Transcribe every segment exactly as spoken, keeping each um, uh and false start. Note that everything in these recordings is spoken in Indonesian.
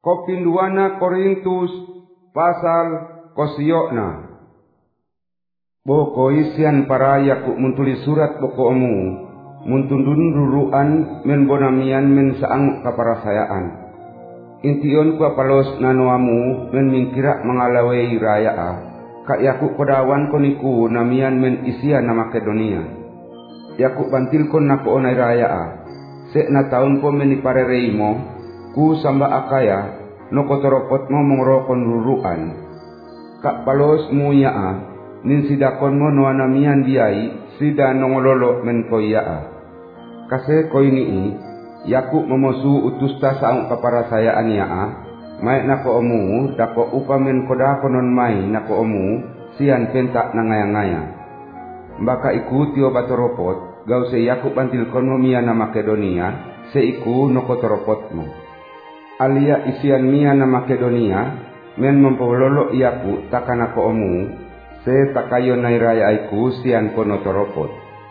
Kopinduana Korintus pasal kosiokna. Boko isian para yaku muntuli surat boko omu, muntundun ruruan men bonamian men saang kaparasayaan. Intion ku apalos nanoamu men mingkira mengalawai rayaa, kak yaku kodawan koniku namian men isian na Makedonia. Yaku bantil kon nako onai rayaa, sek na taun po men iparereimo, ku samba akaya no kotoropot mo mongrokon ruruan. Kak palos muyaa nin sidakon mo no anamian biai sida nongololo men koyaa. Kase koinii yaku memosu utusta saung kaparasayaan yaa, mai nako omu dako upamen koda konon mai nako omu sian pentak nangaya-ngaya. Mbaka iku tio batoropot gau se yaku bantil kono mia na Makedonia se iku no kotoropotmo. Alia isian mia na Makedonia men mempololo iaku takana ko omu se takayo nairaya aiku sian kono toropot.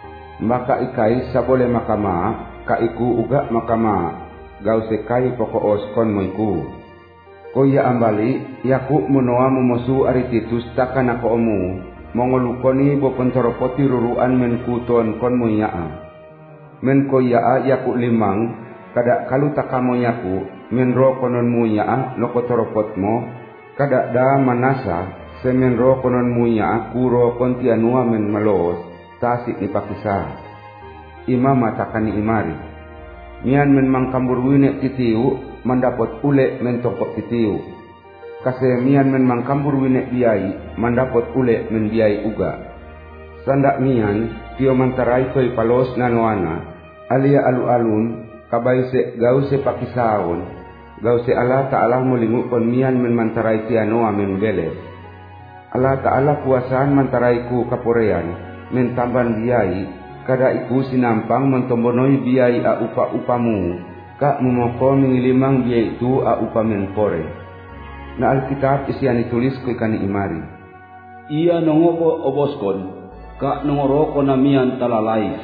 Maka ikai sabole makama ka iku uga makama gau se kai pokoos kon moiku. Koya ambali yaku munoa mumosu arititus takana ko omu mongolukoni bo pentoropoti ruruan men kuton kon moyaa. Men koya yaku limang kada kalu takamo yaku men ro konon muyaa no kotoropotmo kada da manasa semen ro konon muyaa kuro kontianua men malos tasik ni pakisa. Imama takani imari mian men mangkambur wine titiu mandapot ule men tokok titiu. Kase mian men mangkambur wine biai mandapot ule men biai uga. Sandak mian tio mantarai koi palos nanoana alia alu-alun kabai se gau se pakisaon gau se Allah Ta'ala mulingu kon mian men mantarai tianoa men beles. Allah Ta'ala kuasaan mantaraiku kaporean men tamban biai kada iku sinampang mentombonoi biai a upa-upamu kak memoko mengilimang biai itu a upa men pore. Na Alkitab isian ditulis ku ikani imari. Ia nongoko oboskon kak nongoroko namian talalais.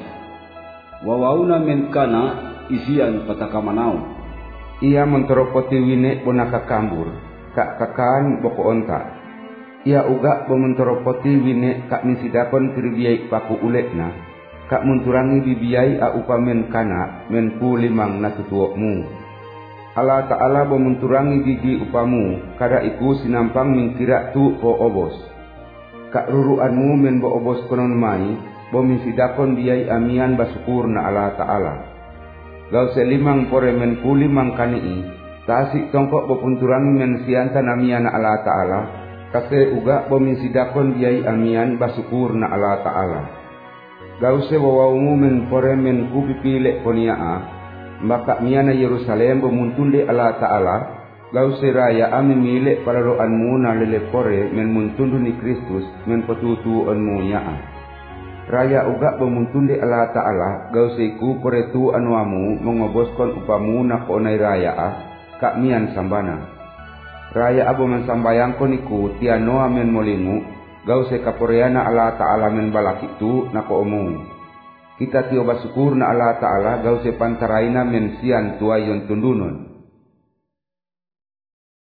Wawauna men kana isian patakamanau. Ia mentoropoti wine bonaka kambur kak kakaan boko onta. Ia uga bomentoropoti wine kak minsidakon kirbiai paku ulekna kak munturangi bibiai a upamen kana men ku limang natutuokmu. Allah Ta'ala bomenturangi gigi upamu kada iku sinampang mingkira tu po obos. Kak ruruanmu men bo obos konon mai bo minsidakon biai amian basukur na Allah Ta'ala. Gau selimang pore men ku limang kanii tasik tongkok bopunturangi men sianta namian na Allah Ta'ala kase uga bo minsidakon biai amian basukur na Allah Ta'ala. Gau se wawaumu men pore men ku pipilek poniaa maka miana Yerusalem bemuntunde Allah Ta'ala gau se raya amin milek para roanmu na lele pore men muntundu ni Kristus men petutu onmu yaa. Raya uga bemuntunde Allah Ta'ala gau se iku pore tu anuamu mengoboskon upamu na konai raya kak mian sambana. Raya abo mensambayangkon iku tianoa men molingu gau se kaporeana Allah Ta'ala men balak itu nako omong. Kita tio basukur na Allah Ta'ala gau se pantaraina men sian tuayon tundunon.